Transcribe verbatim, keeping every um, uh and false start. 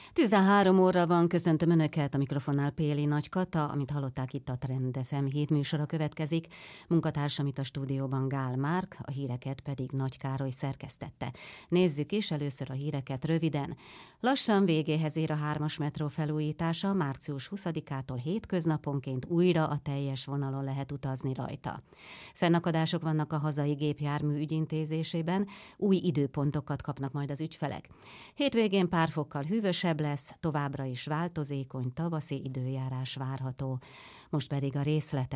tizenhárom óra van, köszöntöm Önöket, a mikrofonnál Péli Nagy Kata, amit hallották itt a Trend ef em hírműsora következik. Munkatársam itt a stúdióban Gál Márk, a híreket pedig Nagy Károly szerkesztette. Nézzük is először a híreket röviden. Lassan végéhez ér a hármas metró felújítása, március huszadikától hétköznaponként újra a teljes vonalon lehet utazni rajta. Fennakadások vannak a hazai gépjármű ügyintézésében, új időpontokat kapnak majd az ügyfelek. Hétvégén pár fokkal hűvösebb lesz, továbbra is változékony tavaszi időjárás várható. Most pedig a részletek.